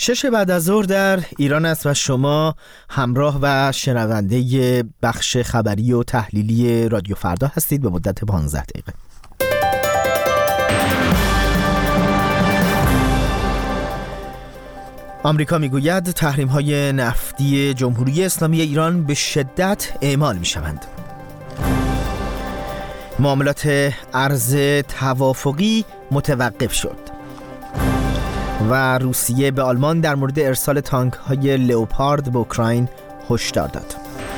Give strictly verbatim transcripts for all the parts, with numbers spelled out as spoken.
شش بعد از ظهر در ایران است و شما همراه و شنونده بخش خبری و تحلیلی رادیو فردا هستید به مدت پانزده دقیقه. آمریکا میگوید تحریم‌های نفتی جمهوری اسلامی ایران به شدت اعمال می‌شوند. معاملات ارز توافقی متوقف شد. و روسیه به آلمان در مورد ارسال تانک‌های لئوپارد به اوکراین هشدار داد.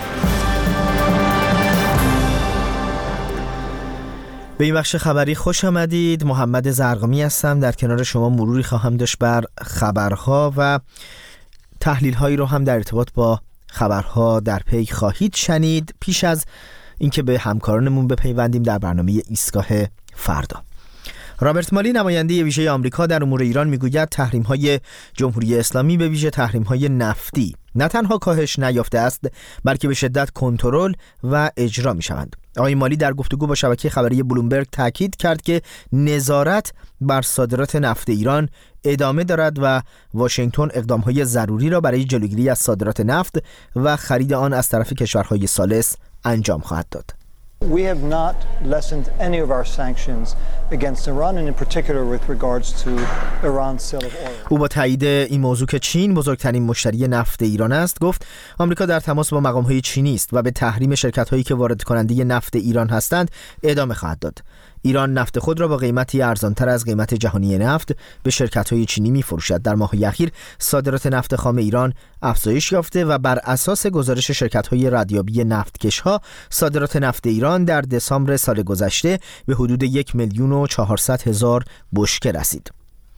به این بخش خبری خوش آمدید. محمد زرقامی هستم. در کنار شما مروری خواهم داشت بر خبرها و تحلیل‌هایی رو هم در ارتباط با خبرها در پی خواهید شنید. پیش از اینکه به همکارانمون بپیوندیم در برنامه ایستگاه فردا، رابرت مالی نماینده ویژه آمریکا در امور ایران میگوید تحریم‌های جمهوری اسلامی به ویژه تحریم‌های نفتی نه تنها کاهش نیافته است بلکه به شدت کنترل و اجرا می‌شوند. آقای مالی در گفتگو با شبکه خبری بلومبرگ تاکید کرد که نظارت بر صادرات نفت ایران ادامه دارد و واشنگتن اقدام‌های ضروری را برای جلوگیری از صادرات نفت و خرید آن از طرف کشورهای ثالث انجام خواهد داد. We have not lessened any of our sanctions against Iran, and in particular with regards to Iran's sale of oil. او با تایید این موضوع که چین بزرگترین مشتری نفت ایران است گفت آمریکا در تماس با مقام‌های چینی است و به تحریم شرکت‌هایی که وارد کننده نفت ایران هستند ادامه خواهد داد. ایران نفت خود را با قیمتی ارزانتر از قیمت جهانی نفت به شرکت‌های چینی می‌فروشد. در ماه‌های اخیر صادرات نفت خام ایران افزایش یافته و بر اساس گزارش شرکت‌های ردیابی نفتکش‌ها صادرات نفت ایران در دسامبر سال گذشته به حدود یک میلیون و چهارصد هزار بشکه رسید.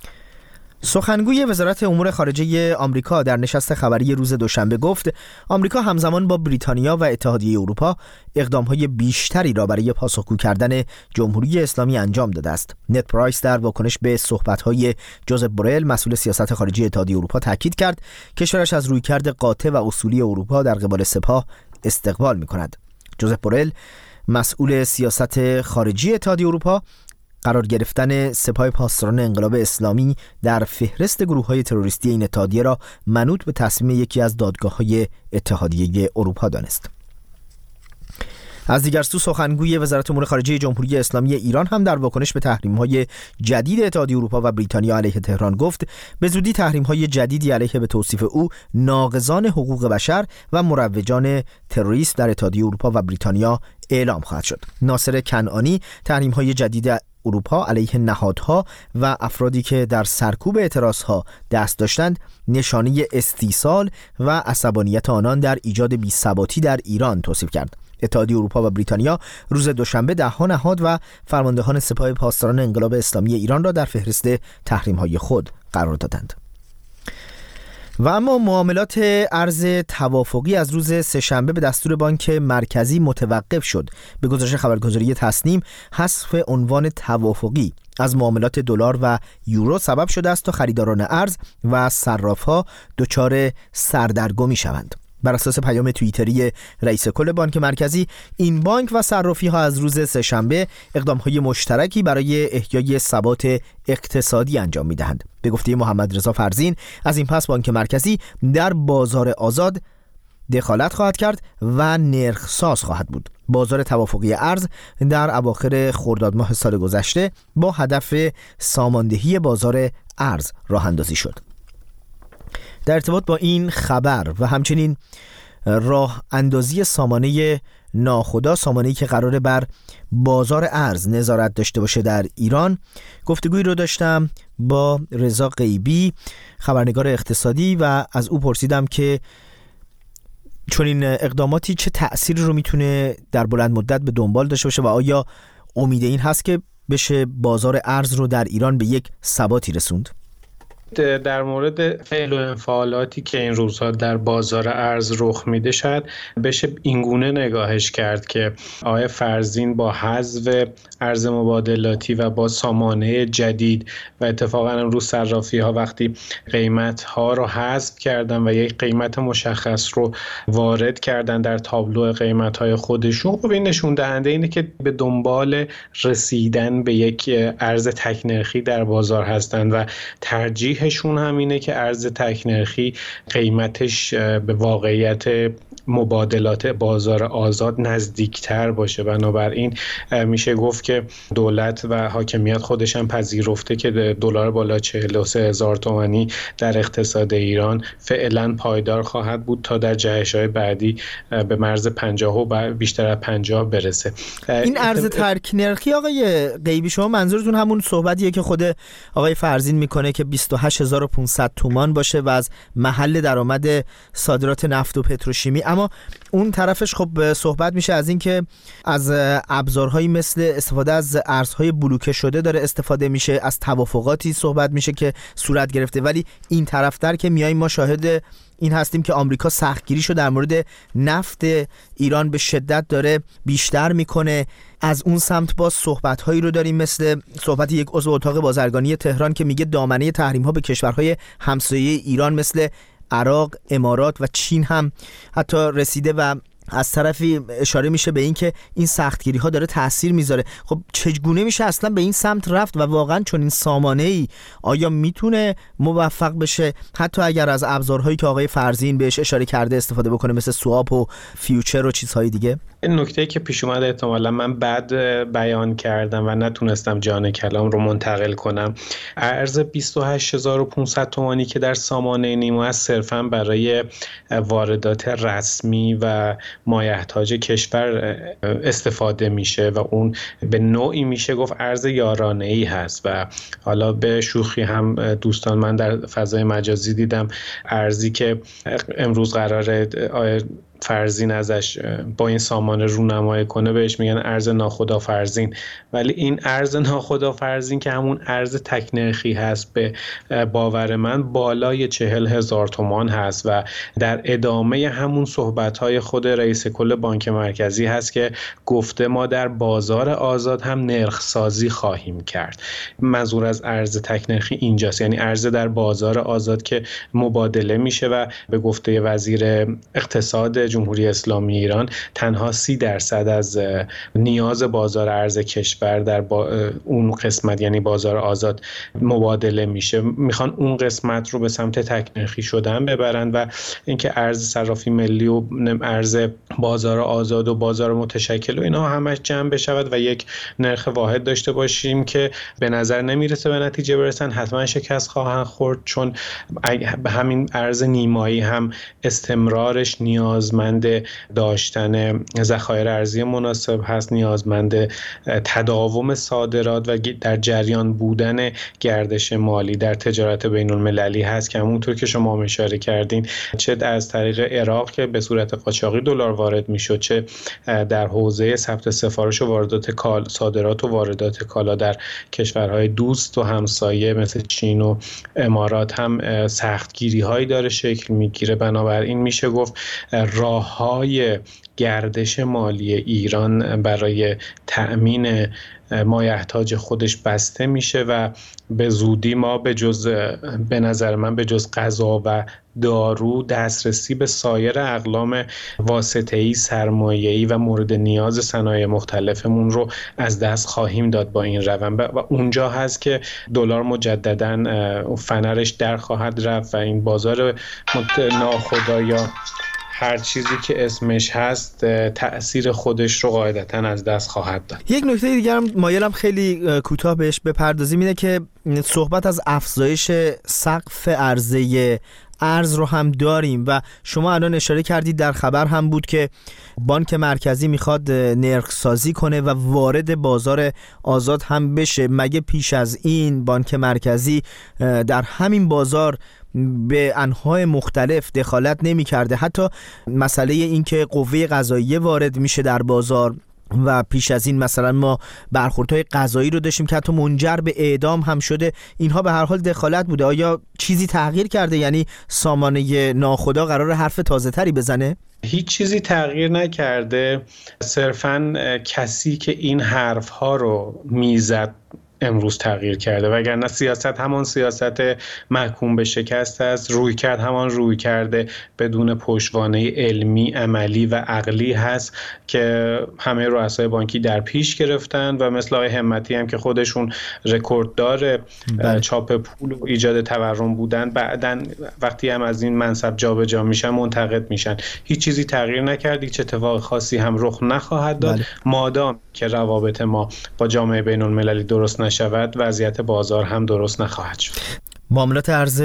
سخنگوی وزارت امور خارجه آمریکا در نشست خبری روز دوشنبه گفت آمریکا همزمان با بریتانیا و اتحادیه اروپا اقدام‌های بیشتری را برای پاسخگو کردن جمهوری اسلامی انجام داده است. نت پرایس در واکنش به صحبت‌های جوزف بورل مسئول سیاست خارجی اتحادیه اروپا تاکید کرد کشورش از رویکرد قاطع و اصولی اروپا در قبال سپاه استقبال می‌کند. جوزف بورل مسئول سیاست خارجی اتحادیه اروپا قرار گرفتن سپاه پاسداران انقلاب اسلامی در فهرست گروه‌های تروریستی این اتحادیه را منوط به تصمیم یکی از دادگاه‌های اتحادیه اروپا دانست. از دیگر سو سخنگوی وزارت امور خارجه جمهوری اسلامی ایران هم در واکنش به تحریم‌های جدید اتحادیه اروپا و بریتانیا علیه تهران گفت به زودی تحریم‌های جدیدی علیه به توصیف او ناقضان حقوق بشر و مروجان تروریسم در اتحادیه اروپا و بریتانیا اعلام خواهد شد. ناصر کنعانی تحریم‌های جدید اروپا علیه نهادها و افرادی که در سرکوب اعتراضها دست داشتند نشانه استیصال و عصبانیت آنان در ایجاد بی‌ثباتی در ایران توصیف کرد. اتحادیه اروپا و بریتانیا روز دوشنبه ده‌ها نهاد و فرماندهان سپاه پاسداران انقلاب اسلامی ایران را در فهرست تحریم‌های خود قرار دادند. و اما معاملات ارز توافقی از روز سه‌شنبه به دستور بانک مرکزی متوقف شد. به گزارش خبرگزاری تسنیم حذف عنوان توافقی از معاملات دلار و یورو سبب شده است تا خریداران ارز و صراف‌ها دچار سردرگمی شوند. بر اساس پیام توییتری رئیس کل بانک مرکزی، این بانک و صرافی‌ها از روز سه‌شنبه اقدام‌های مشترکی برای احیای ثبات اقتصادی انجام می‌دهند. به گفته محمد رضا فرزین، از این پس بانک مرکزی در بازار آزاد دخالت خواهد کرد و نرخ‌ساز خواهد بود. بازار توافقی ارز در اواخر خرداد ماه سال گذشته با هدف ساماندهی بازار ارز راه اندازی شد. در ارتباط با این خبر و همچنین راه اندازی سامانه ناخدا، سامانه‌ای که قراره بر بازار ارز نظارت داشته باشه در ایران، گفتگویی رو داشتم با رضا غیبی، خبرنگار اقتصادی، و از او پرسیدم که چون این اقداماتی چه تأثیری رو میتونه در بلند مدت به دنبال داشته باشه و آیا امید این هست که بشه بازار ارز رو در ایران به یک ثباتی رسوند؟ در مورد فعل و انفعالاتی که این روزها در بازار ارز رخ میده شاید بشه اینگونه نگاهش کرد که آقای فرزین با حذف ارز مبادلاتی و با سامانه جدید و اتفاقا امروز صرافی ها وقتی قیمت ها رو حذف کردن و یک قیمت مشخص رو وارد کردن در تابلو قیمت های خودشون، خب این نشون دهنده اینه که به دنبال رسیدن به یک ارز تک نرخی در بازار هستند و ترجیح توضیحشون هم اینه که ارز تک نرخی قیمتش به واقعیت مبادلات بازار آزاد نزدیکتر باشه. بنابراین میشه گفت که دولت و حاکمیت خودش هم پذیرفته که دلار بالا چهل و سه هزار تومانی در اقتصاد ایران فعلا پایدار خواهد بود تا در جهش‌های بعدی به مرز پنجاه و بیشتر از پنجاه برسه. این ارز ترک نرخی آقای غیبی، شما منظورتون همون صحبتیه که خود آقای فرزین میکنه که بیست و هشت هزار و پانصد تومان باشه و از محل درآمد صادرات نفت و پتروشیمی، اما اون طرفش خب صحبت میشه از این که از ابزارهایی مثل استفاده از ارزهای بلوکه شده داره استفاده میشه، از توافقاتی صحبت میشه که صورت گرفته، ولی این طرفتر که میاییم ما شاهد این هستیم که آمریکا سختگیریشو در مورد نفت ایران به شدت داره بیشتر میکنه. از اون سمت باز صحبت‌هایی رو داریم مثل صحبت یک عضو اتاق بازرگانی تهران که میگه دامنه تحریم‌ها به کشورهای همسایه ایران مثل عراق، امارات و چین هم حتی رسیده و از طرفی اشاره میشه به این که این سختگیری ها داره تأثیر میذاره. خب چگونه میشه اصلا به این سمت رفت و واقعا چون این سامانه ای آیا میتونه موفق بشه حتی اگر از ابزارهایی که آقای فرزین بهش اشاره کرده استفاده بکنه مثل سواب و فیوچر و چیزهای دیگه؟ این نکته‌ای که پیش اومده احتمالاً من بعد بیان کردم و نتونستم جان کلام رو منتقل کنم. ارز بیست و هشت هزار و پانصد تومانی که در سامانه نیما است صرفاً برای واردات رسمی و مایحتاج کشور استفاده میشه و اون به نوعی میشه گفت ارز یارانه‌ای هست و حالا به شوخی هم دوستان من در فضای مجازی دیدم ارزی که امروز قراره فرزین ازش با این سامانه رونمایی کنه بهش میگن ارز ناخودآفرزین، ولی این ارز ناخودآفرزین که همون ارز تک نرخی هست به باور من بالای چهل هزار تومان هست و در ادامه همون صحبت‌های خود رئیس کل بانک مرکزی هست که گفته ما در بازار آزاد هم نرخ سازی خواهیم کرد. منظور از ارز تک نرخی اینجاست، یعنی ارز در بازار آزاد که مبادله میشه و به گفته وزیر اقتصاد جمهوری اسلامی ایران تنها سی درصد از نیاز بازار ارز کشور در با اون قسمت یعنی بازار آزاد مبادله میشه. میخوان اون قسمت رو به سمت تک نرخی شدن ببرن و اینکه ارز صرافی ملی و ارز بازار آزاد و بازار متشکل و اینا همش جمع بشود و یک نرخ واحد داشته باشیم که به نظر نمیرسه به نتیجه برسن، حتما شکست خواهند خورد، چون همین ارز نیمایی هم استمرارش نیازمند داشتن ذخایر ارزی مناسب هست، نیازمند تداوم صادرات و در جریان بودن گردش مالی در تجارت بین المللی هست که همونطور که شما اشاره کردین چه از طریق عراق که به صورت قاچاقی دلار وارد میشد، چه در حوزه ثبت سفارش و واردات کال صادرات و واردات کالا در کشورهای دوست و همسایه مثل چین و امارات هم سختگیری هایی داره شکل میگیره. بنابراین میشه گفت راه‌های گردش مالی ایران برای تأمین مایحتاج خودش بسته میشه و به زودی ما به جز به نظر من به جز غذا و دارو دسترسی به سایر اقلام واسطه‌ای سرمایه‌ای و مورد نیاز صنایع مختلفمون رو از دست خواهیم داد با این روند و اونجا هست که دلار مجدداً فنرش در خواهد رفت و این بازار ناخودآگاه هر چیزی که اسمش هست تأثیر خودش رو قاعدتاً از دست خواهد داد. یک نکته دیگه هم مایلم خیلی کوتاه بهش بپردازیم اینه که صحبت از افزایش سقف عرضه ارز رو هم داریم و شما الان اشاره کردید در خبر هم بود که بانک مرکزی میخواد نرخ سازی کنه و وارد بازار آزاد هم بشه. مگه پیش از این بانک مرکزی در همین بازار به انواع مختلف دخالت نمی کرده؟ حتی مسئله این که قوه قضاییه وارد میشه در بازار و پیش از این مثلا ما برخوردهای قضایی رو داشتیم که حتی منجر به اعدام هم شده، اینها به هر حال دخالت بوده. آیا چیزی تغییر کرده؟ یعنی سامانه ناخدا قرار حرف تازه تری بزنه؟ هیچ چیزی تغییر نکرده، صرفاً کسی که این حرفها رو میزد امروز تغییر کرده، وگرنه سیاست همان سیاست محکوم به شکست است، روی کرد همان روی کرده بدون پشتوانه علمی، عملی و عقلی هست که همه رؤسای بانکی در پیش گرفتن و مثل آقای همتی هم که خودشون رکورددار چاپ پول و ایجاد تورم بودن، بعدن وقتی هم از این منصب جابجا میشن منتقد میشن. هیچ چیزی تغییر نکرد، هیچ اتفاق خاصی هم رخ نخواهد داد. بله. مادام که روابط ما با جامعه بین المللی درست نشود، وضعیت بازار هم درست نخواهد شد. معاملات ارز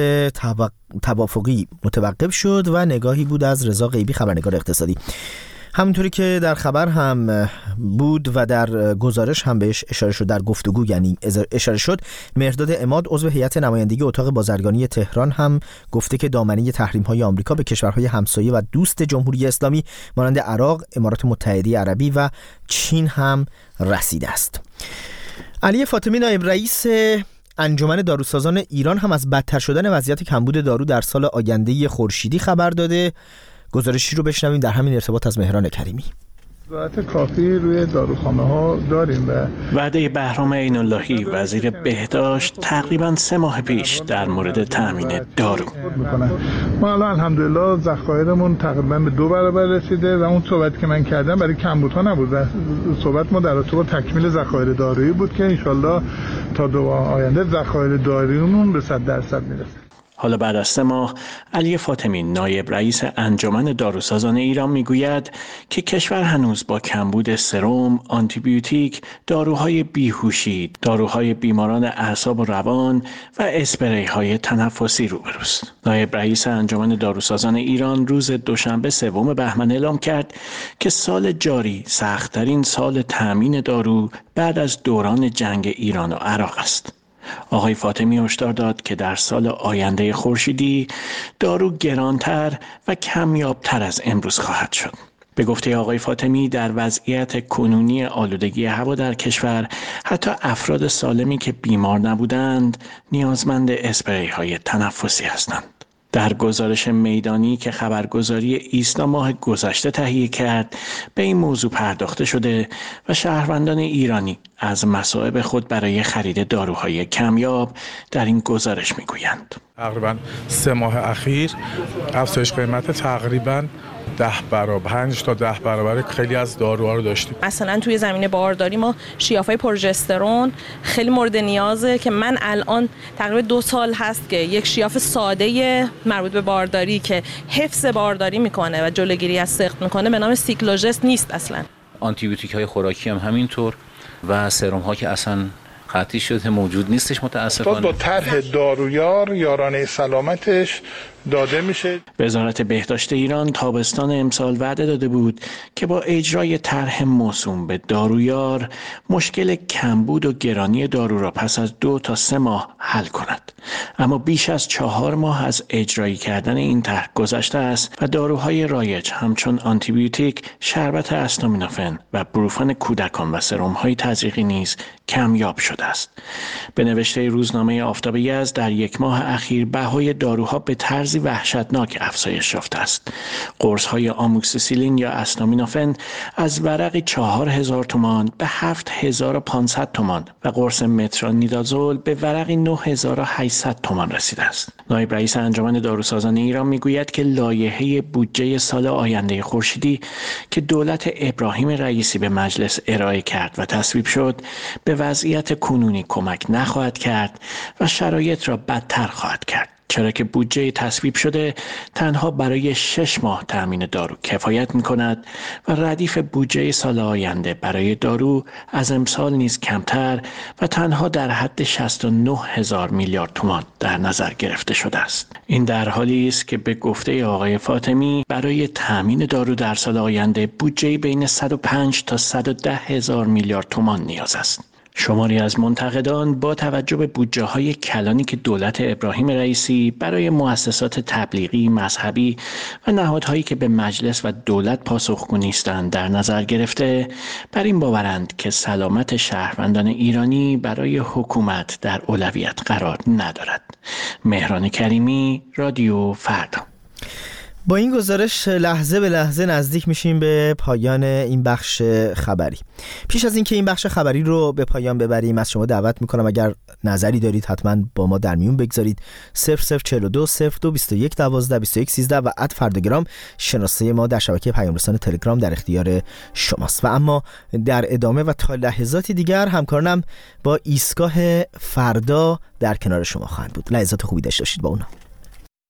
توافقی متوقف شد و نگاهی بود از رضا غیبی، خبرنگار اقتصادی. همونطوری که در خبر هم بود و در گزارش هم بهش اشاره شد، در گفتگو یعنی اشاره شد، مهرداد عماد عضو هیئت نمایندگی اتاق بازرگانی تهران هم گفته که دامنه تحریم‌های آمریکا به کشورهای همسایه و دوست جمهوری اسلامی مانند عراق، امارات متحده عربی و چین هم رسیده است. علی فاطمی نایب رئیس انجمن داروسازان ایران هم از بدتر شدن وضعیت کمبود دارو در سال آینده خورشیدی خبر داده. گزارشی رو بشنویم در همین ارتباط از مهران کریمی. ذات کافی روی داروخانه ها داریم و وعده بهرام عین اللهی وزیر بهداشت تقریبا سه ماه پیش در مورد تامین دارو. ما الان الحمدلله ذخایرمون تقریبا به دو برابر رسیده و اون صحبت که من کردم برای کمبودها نبود. صحبت ما در رابطه با تکمیل ذخایر دارویی بود که انشالله تا دو ماه آینده ذخایر داروییمون به صد درصد میرسه. حالا بعد از سه ماه علی فاطمی نایب رئیس انجمن داروسازان ایران میگوید که کشور هنوز با کمبود سرم، آنتیبیوتیک، داروهای بیهوشی، داروهای بیماران اعصاب و روان و اسپری های تنفسی روبروست. نایب رئیس انجمن داروسازان ایران روز دوشنبه سوم بهمن اعلام کرد که سال جاری سخت‌ترین سال تامین دارو بعد از دوران جنگ ایران و عراق است. آقای فاطمی هشدار داد که در سال آینده خورشیدی دارو گرانتر و کمیابتر از امروز خواهد شد. به گفته آقای فاطمی در وضعیت کنونی آلودگی هوا در کشور حتی افراد سالمی که بیمار نبودند نیازمند اسپری های تنفسی هستند. در گزارش میدانی که خبرگزاری ایسنا ماه گذشته تهیه کرد به این موضوع پرداخته شده و شهروندان ایرانی از مصائب خود برای خرید داروهای کمیاب در این گزارش میگویند. تقریبا سه ماه اخیر افزایش قیمت تقریبا ده برابر پنج تا ده برابر خیلی از داروها رو داشتیم. مثلا توی زمینه بارداری ما شیافای پروژسترون خیلی مورد نیازه که من الان تقریبا دو سال هست که یک شیاف ساده مربوط به بارداری که حفظ بارداری میکنه و جلوگیری از سقط میکنه به نام سیکلوژست نیست اصلا. آنتی بیوتیک های خوراکی هم همینطور و سرم ها که اصلا قطعی شده موجود نیستش متاسفانه. با طرح دارویار یارانه سلامتش داده میشه. وزارت بهداشت ایران تابستان امسال وعده داده بود که با اجرای طرح موسوم به دارویار مشکل کمبود و گرانی دارو را پس از دو تا سه ماه حل کند. اما بیش از چهار ماه از اجرایی کردن این طرح گذشته است و داروهای رایج همچون آنتیبیوتیک، شربت استامینوفن و بروفن کودکان و سرم‌های تزریقی نیز کمیاب شده است. به نوشته روزنامه آفتاب یزد در یک ماه اخیر بهای داروها به طرزی وحشتناک افزایش یافته است. قرص‌های آموکسیسیلین یا استامینوفن از ورقی چهار هزار تومان به هفت هزار و پانصد تومان و قرص مترونیدازول به ورقی نه هزار و هشتصد تومان رسیده است. نایب رئیس انجمن داروسازان ایران میگوید که لایحه بودجه سال آینده خورشیدی که دولت ابراهیم رئیسی به مجلس ارائه کرد و تصویب شد به وضعیت کنونی کمک نخواهد کرد و شرایط را بدتر خواهد کرد، چرا که بودجه تصویب شده تنها برای شش ماه تامین دارو کفایت می کند و ردیف بودجه سال آینده برای دارو از امسال نیز کمتر و تنها در حد شصت و نه هزار میلیارد تومان در نظر گرفته شده است. این در حالی است که به گفته آقای فاطمی برای تامین دارو در سال آینده بودجه بین صد و پنج تا صد و ده هزار میلیارد تومان نیاز است. شماری از منتقدان با توجه به بودجه‌های کلانی که دولت ابراهیم رئیسی برای مؤسسات تبلیغی، مذهبی و نهادهایی که به مجلس و دولت پاسخگو نیستند در نظر گرفته، بر این باورند که سلامت شهروندان ایرانی برای حکومت در اولویت قرار ندارد. مهران کریمی، رادیو فردا. با این گزارش لحظه به لحظه نزدیک میشیم به پایان این بخش خبری. پیش از اینکه این بخش خبری رو به پایان ببریم از شما دعوت میکنم اگر نظری دارید حتما با ما در میون بگذارید. صفر صفر چهل و دو صفر دو بیست و یک دوازده بیست و یک سیزده و ات فرداگرام شناسه ما در شبکه پیام رسان تلگرام در اختیار شماست. و اما در ادامه و تا لحظاتی دیگر همکارانم با ایستگاه فردا در کنار شما خواهند بود. لحظات خوبی داشته باشید با اونا.